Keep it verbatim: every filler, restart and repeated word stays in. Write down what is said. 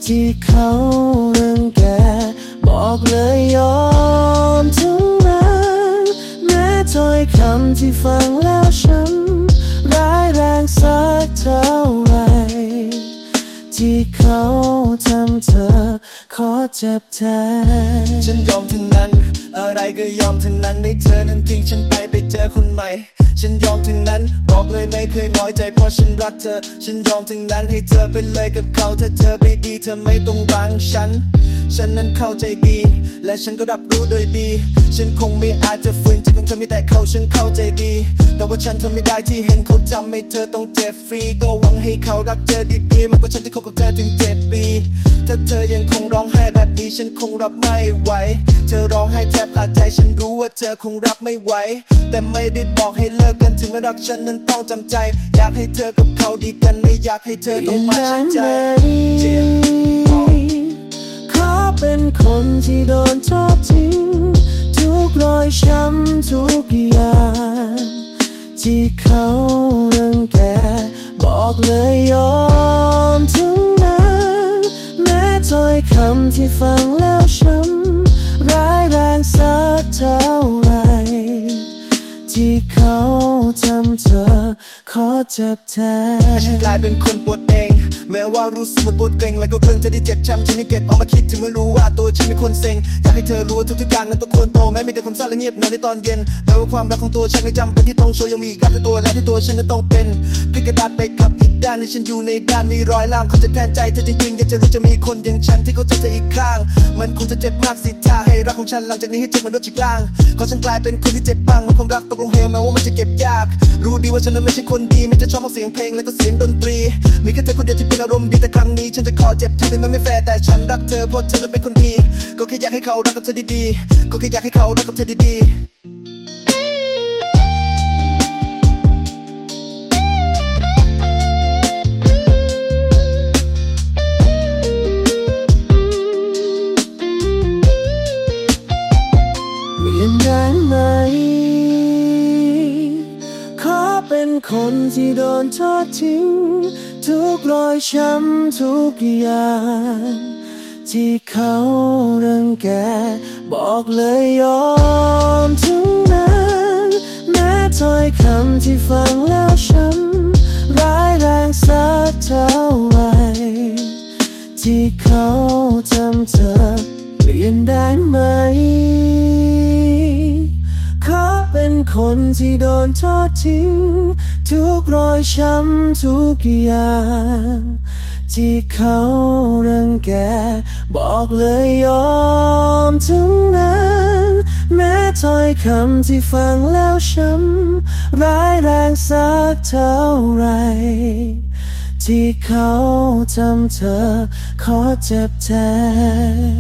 ที่เขารังแกบอกเลยยอมทั้งนั้นแม้ถ้อยคำที่ฟังแล้วช้ำร้ายแรงสักเท่าไรที่เขาทำเธอขอเจ็บแทนฉันยอมทั้งนั้นอะไรก็ยอมทั้งนั้นให้เธอนั้นทิ้งฉันไปไปเจอคนใหม่ฉันยอมทั้งนั้นบอกเลยไม่เคยน้อยใจเพราะฉันรักเธอฉันยอมทั้งนั้นให้เธอไปเลยกับเขาถ้าเธอไม่ดีเธอไม่ต้องบังฉันฉันนั้นเข้าใจดีและฉันก็รับรู้โดยดีฉันคงไม่อาจจะฝืนใจของเธอไม่แต่เขาฉันเข้าใจดีแต่ว่าฉันทนไม่ได้ที่เห็นเขาจำให้เธอต้องเจ็บฟรีก็หวังให้เขารักเธอดีๆมากกว่าฉันที่คบกับเธอถึงเจ็ดปีถ้าเธอยังคงร้องไห้แบบนี้ฉันคงรับไม่ไหวเธอร้องไห้แทบขาดใจฉันรู้ว่าเธอคงรับไม่ไหวแต่ไม่ได้บอกให้เลิกกันถึงแม้รักฉันนั้นต้องจำใจอยากให้เธอกับเขาดีกันไม่อยากให้เธอต้องมาช้ำใจขอเป็นคนที่โดนทอดทิ้งทุกรอยช้ำทุกอย่างที่เขารังแกบอกเลยยอมทั้งนั้นแม้ถ้อยคำที่ฟังแล้วช้ำร้ายแรงสักเท่าไรที่เขาทำเธอขอเจ็บแทนฉันกลายเป็นคนปวดเองแม้ว่ารู้สึกมันปวดเกร็งและก็เพิ่งจะได้เจ็บช้ำฉันยังเก็บเอามาคิดถึงเมื่อรู้ว่าตัวฉันเป็นคนเซ็งอยากให้เธอรู้ว่าทุกๆอย่างนั้นต้องควรโตแม้มีแต่ความเศร้าและเงียบเหงาในตอนเย็นแต่ว่าความรักของตัวฉันไม่จำเป็นที่ต้องโชว์ยังมีอีกรักในตัวและที่ตัวฉันนั้นต้องเป็นพลิกกระดาษไปกับอีกด้านที่ฉันอยู่ในด้านมีรอยล่ามเขาจะแทนใจเธอจริงๆอยากจะรู้จะมีคนอย่างฉันที่เขาจะเธออีกข้างมันคงจะเจ็บมากสิท่าให้รักของฉันหลังจากนี้ให้เจ็บมันลดจากล่างขอฉันกลายเป็นคนที่เจ็บบ้างเมื่อความรักตกลงเหวแม้ว่ามันจะเก็บยากรู้ดีว่าฉันนั้นไม่ใช่คนดีไม่จะชอบเอาเสียงเพลงและก็เสียงดนตรีมีแค่เธอคนเดียวที่เป็นอารมณ์ดีแต่ครั้งนี้ฉันจะขอเจ็บเธอเป็นมันไม่แฟร์แต่ฉันรักเธอเพราะเธอเป็นคนดีก็แค่อยากให้เขารักกับเธอดีๆก็แค่อยากให้เขารักกับเธอดีๆคนที่โดนทอดทิ้งทุกรอยช้ำทุกอย่างที่เขารังแกบอกเลยยอมทั้งนั้นแม้ถ้อยคำที่ฟังแล้วช้ำร้ายแรงสักเท่าไรที่เขาทำเธอเปลี่ยนได้ไหมขอเป็นคนที่โดนทอดทิ้งทุกรอยช้ำทุกอย่างที่เขารังแกบอกเลยยอมทั้งนั้นแม้ถ้อยคำที่ฟังแล้วช้ำร้ายแรงสักเท่าไรที่เขาทำเธอขอเจ็บแทน